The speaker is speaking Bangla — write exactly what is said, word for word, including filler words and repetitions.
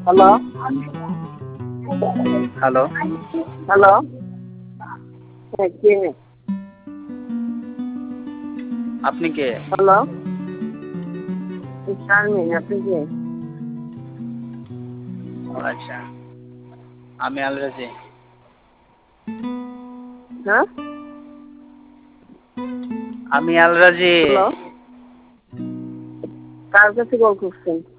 হ্যালো হ্যালো হ্যালো হ্যাঁ কে আপনি কে? হ্যালো শারমিন আপনি কে? ও আচ্ছা, আমি আলরাজি। হ্যাঁ আমি আলরাজি। হ্যালো কার কাছে কল করছেন?